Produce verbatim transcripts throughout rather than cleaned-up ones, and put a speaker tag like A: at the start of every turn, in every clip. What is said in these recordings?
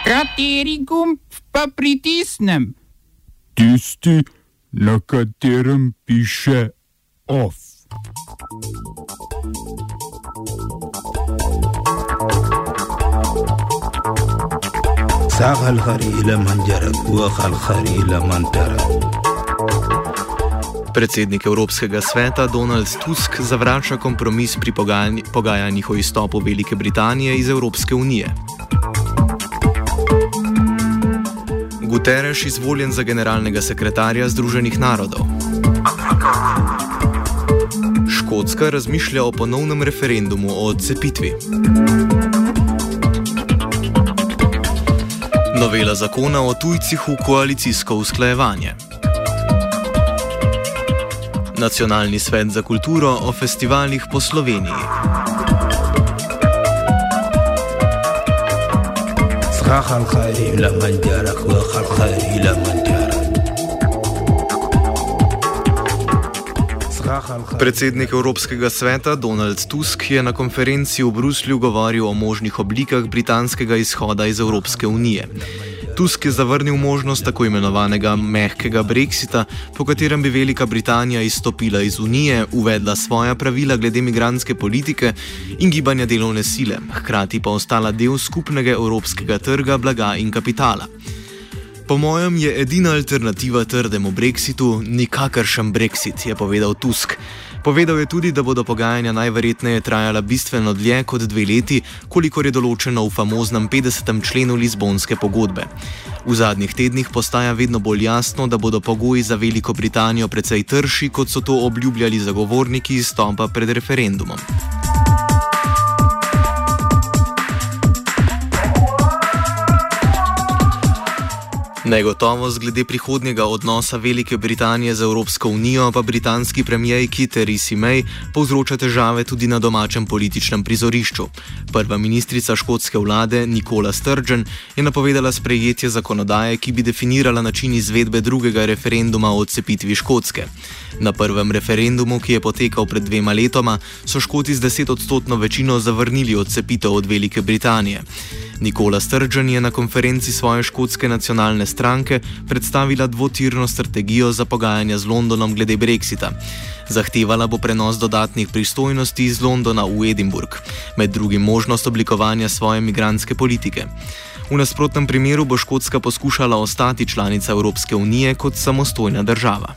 A: Kateri gumb pa pritisnem?
B: Tisti, na katerem piše OF.
C: Sagal khari ila manjarak wa khal khari ila mantara.
D: Predsednik Evropskega sveta Donald Tusk zavrača kompromis pri pogajanjih o izstopu Velike Britanije iz Evropske unije. Guterres izvoljen za generalnega sekretarja Združenih narodov. Škotska razmišlja o ponovnem referendumu o odcepitvi. Novela zakona o tujcih v koalicijsko usklajevanje. Nacionalni svet za kulturo o festivalih po Sloveniji. Predsednik Evropskega sveta Donald Tusk je na konferenci v Bruslju govoril o možnih oblikah britanskega izhoda iz Evropske unije. Tusk je zavrnil možnost tako imenovanega mehkega brexita, po katerem bi Velika Britanija izstopila iz Unije, uvedla svoja pravila glede migrantske politike in gibanja delovne sile, hkrati pa ostala del skupnega evropskega trga blaga in kapitala. Po mojem je edina alternativa trdemu brexitu nikakršen brexit, je povedal Tusk. Povedal je tudi, da bodo pogajanja najverjetneje trajala bistveno dlje kot dve leti, kolikor je določeno v famoznem petdesetem členu Lizbonske pogodbe. V zadnjih tednih postaja vedno bolj jasno, da bodo pogoji za Veliko Britanijo precej trši, kot so to obljubljali zagovorniki izstopa pred referendumom. Negotovost glede prihodnjega odnosa Velike Britanije z Evropsko unijo pa britanski premierki Theresi May povzroča težave tudi na domačem političnem prizorišču. Prva ministrica škotske vlade Nicola Sturgeon je napovedala sprejetje zakonodaje, ki bi definirala način izvedbe drugega referenduma o odcepitvi Škotske. Na prvem referendumu, ki je potekal pred dvema letoma, so Škoti z desetodstotno večino zavrnili odcepitev od Velike Britanije. Nicola Sturgeon je na konferenci svoje škotske nacionalne stranke predstavila dvotirno strategijo za pogajanja z Londonom glede brexita. Zahtevala bo prenos dodatnih pristojnosti iz Londona v Edinburgh, med drugim možnost oblikovanja svoje migrantske politike. V nasprotnem primeru bo Škotska poskušala ostati članica Evropske unije kot samostojna država.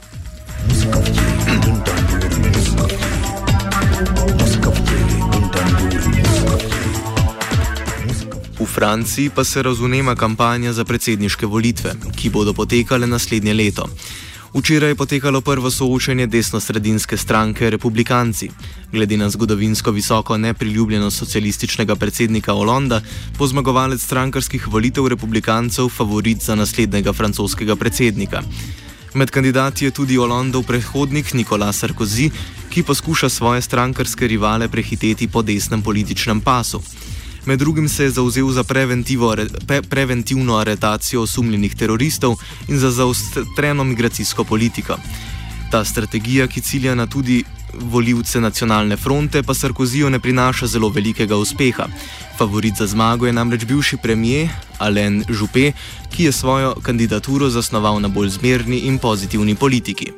D: V Franciji pa se razvnema kampanja za predsedniške volitve, ki bodo potekale naslednje leto. Včeraj je potekalo prvo soočenje desnosredinske stranke Republikanci. Glede na zgodovinsko visoko nepriljubljenost socialističnega predsednika Hollanda, bo zmagovalec strankarskih volitev Republikancev favorit za naslednjega francoskega predsednika. Med kandidati je tudi Hollandov predhodnik Nicolas Sarkozy, ki poskuša svoje strankarske rivale prehiteti po desnem političnem pasu. Med drugim se je zavzel za pre, preventivno aretacijo osumljenih teroristov in za zaostreno migracijsko politiko. Ta strategija, ki cilja na tudi volivce nacionalne fronte, pa Sarkozyju ne prinaša zelo velikega uspeha. Favorit za zmago je namreč bivši premier Alain Juppé, ki je svojo kandidaturo zasnoval na bolj zmerni in pozitivni politiki.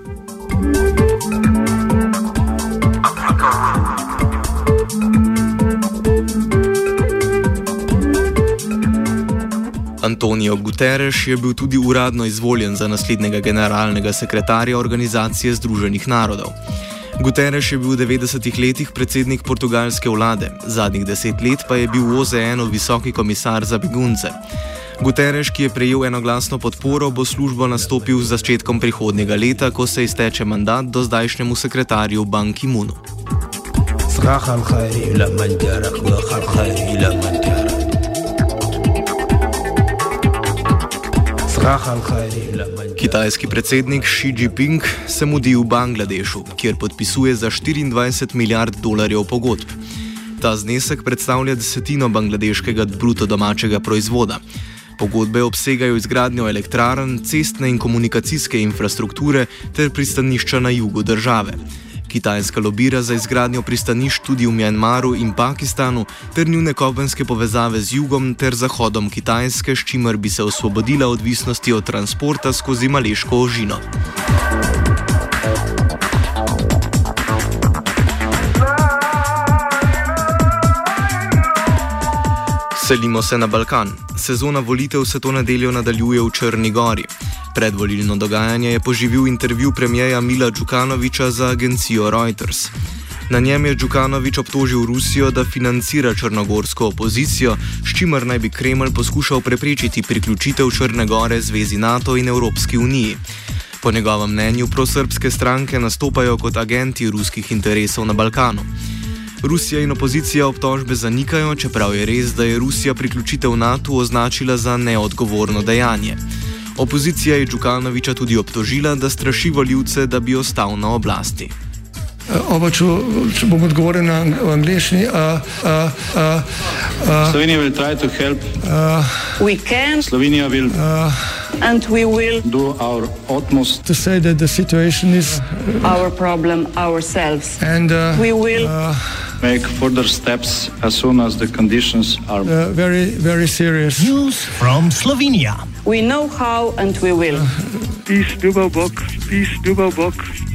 D: Antonio Guterres je bil tudi uradno izvoljen za naslednjega generalnega sekretarja Organizacije Združenih narodov. Guterres je bil v devetdesetih letih predsednik portugalske vlade, zadnjih deset let pa je bil v O Z N visoki komisar za begunce. Guterres, ki je prejel enoglasno podporo, bo službo nastopil z začetkom prihodnjega leta, ko se izteče mandat do zdajšnjemu sekretarju Ban Ki-moonu. Kitajski predsednik Xi Jinping se mudi v Bangladešu, kjer podpisuje za štiriindvajset milijard dolarjev pogodb. Ta znesek predstavlja desetino bangladeškega bruto domačega proizvoda. Pogodbe obsegajo izgradnjo elektrarn, cestne in komunikacijske infrastrukture ter pristanišča na jugu države. Kitajska lobira za izgradnjo pristanišč tudi v Mjanmaru in Pakistanu ter njune kopenske povezave z jugom ter zahodom Kitajske, s čimer bi se osvobodila odvisnosti od transporta skozi Maleško ožino. Selimo se na Balkan. Sezona volitev se to nedeljo nadaljuje v Črni Gori. Predvolilno dogajanje je poživil intervju premijeja Mila Đukanovića za agencijo Reuters. Na njem je Đukanović obtožil Rusijo, da financira črnogorsko opozicijo, s čimer naj bi Kremelj poskušal preprečiti priključitev Črne Gore zvezi NATO in Evropski uniji. Po njegovem mnenju prosrbske stranke nastopajo kot agenti ruskih interesov na Balkanu. Rusija in opozicija obtožbe zanikajo, čeprav je res, da je Rusija priključitev NATO označila za neodgovorno dejanje. Opozicija je Đukanovića tudi obtožila, da straši volivce, da bi ostal na oblasti.
E: Oba, če, če bom odgovoril na angliški.
F: Slovenija will try to help.
E: Uh,
F: we can. Slovenija will.
E: Uh,
F: and we will do our utmost
E: to say that the situation is
F: our problem ourselves.
E: And uh,
F: we will
E: uh,
F: make further steps as soon as the conditions are
E: uh, very, very serious.
G: News from Slovenia.
F: We know how and we will. Uh,
H: peace, Ljubav Bog. Peace, Ljubav Bog.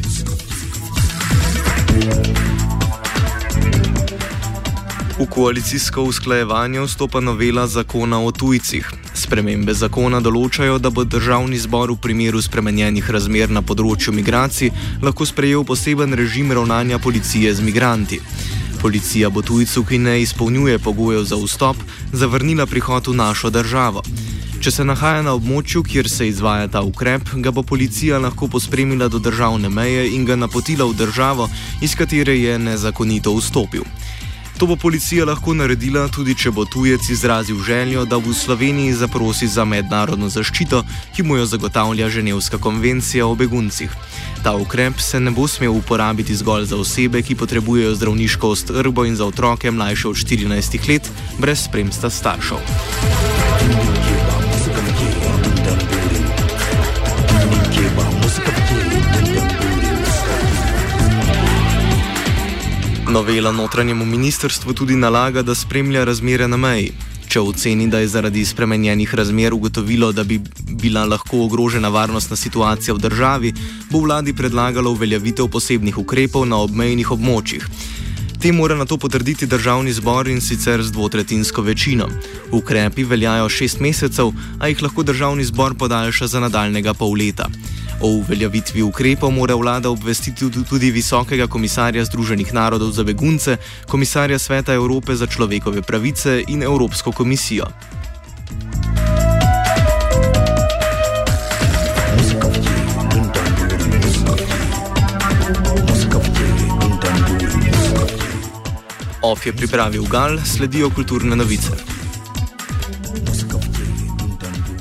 D: V koalicijsko usklajevanje vstopa novela zakona o tujcih. Spremembe zakona določajo, da bo državni zbor v primeru spremenjenih razmer na področju migracij lahko sprejel poseben režim ravnanja policije z migranti. Policija bo tujcu, ki ne izpolnjuje pogojev za vstop, zavrnila prihod v našo državo. Če se nahaja na območju, kjer se izvaja ta ukrep, ga bo policija lahko pospremila do državne meje in ga napotila v državo, iz katere je nezakonito vstopil. To bo policija lahko naredila tudi, če bo tujec izrazil željo, da v Sloveniji zaprosi za mednarodno zaščito, ki mu jo zagotavlja Ženevska konvencija o beguncih. Ta ukrep se ne bo smel uporabiti zgolj za osebe, ki potrebujejo zdravniško oskrbo, in za otroke mlajše od štirinajstih let brez spremstva staršev. Novela notranjemu ministrstvu tudi nalaga, da spremlja razmere na meji. Če oceni, da je zaradi spremenjenih razmer ugotovilo, da bi bila lahko ogrožena varnostna situacija v državi, bo vladi predlagalo uveljavitev posebnih ukrepov na obmejnih območjih. Te mora nato potrditi državni zbor, in sicer z dvotretjinsko večino. Ukrepi veljajo šest mesecev, a jih lahko državni zbor podaljša za nadaljnjega pol leta. O uveljavitvi ukrepov mora vlada obvestiti tudi Visokega komisarja Združenih narodov za begunce, Komisarja Sveta Evrope za človekove pravice in Evropsko komisijo. Of je pripravil Gal, sledijo kulturne novice.